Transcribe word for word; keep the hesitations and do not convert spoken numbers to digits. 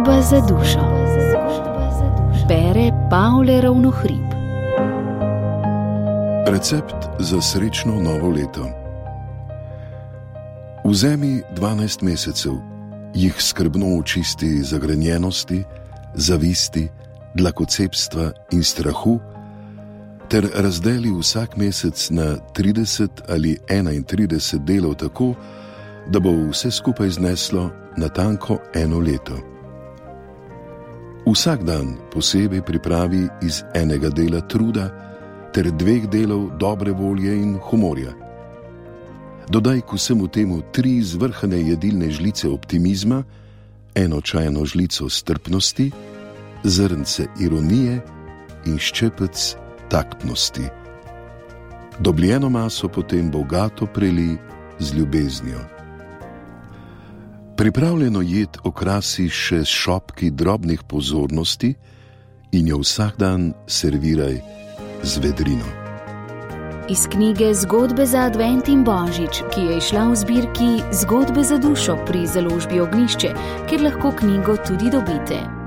Zgodba za dušo. Bere Pavle Ravnohrib. Recept za srečno novo leto. Vzemi dvanajst mesecev, jih skrbno očisti zagrenjenosti, zavisti, dlakocepstva in strahu, ter razdeli vsak mesec na trideset ali enaintrideset delov tako, da bo vse skupaj zneslo natanko eno leto. Vsak dan posebej pripravi iz enega dela truda ter dveh delov dobre volje in humorja. Dodaj k vsemu temu tri zvrhane jedilne žlice optimizma, eno čajno žlico strpnosti, zrnce ironije in ščepec taktnosti. Dobljeno maso potem bogato prelij z ljubeznijo. Pripravljeno jed okrasi še s šopki drobnih pozornosti in jo vsak dan serviraj z vedrino. Iz knjige Zgodbe za advent in božič, ki je izšla v zbirki Zgodbe za dušo pri založbi Ognjišče, kjer lahko knjigo tudi dobite.